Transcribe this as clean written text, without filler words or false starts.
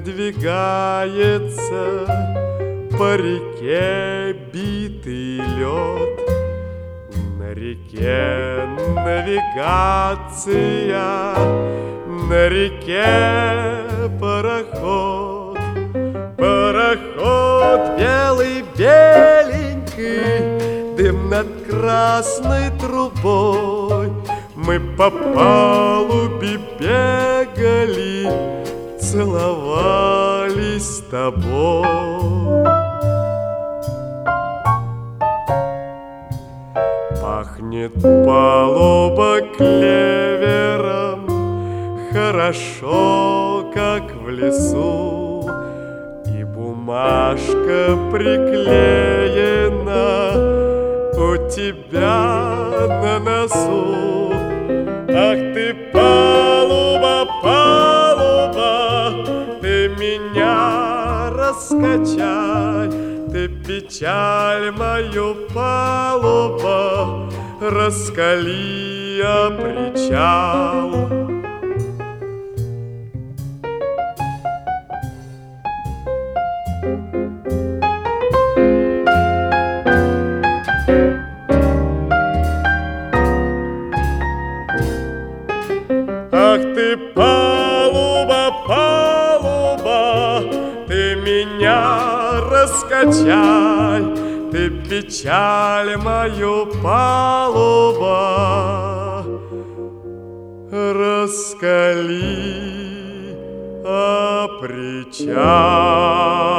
надвигается по реке битый лед. На реке навигация, на реке пароход. Пароход белый-беленький, дым над красной трубой. Мы по палубе бегали, целовались с тобой. Пахнет палуба клевером, хорошо, как в лесу, и бумажка приклеена у тебя на носу. Ах ты, палуба, палуба, ты меня раскачай, ты печаль мою, палуба, раскали о причал. Ах ты, палуба, палуба, ты меня раскачай, ты печаль мою, палуба, раскали о причал.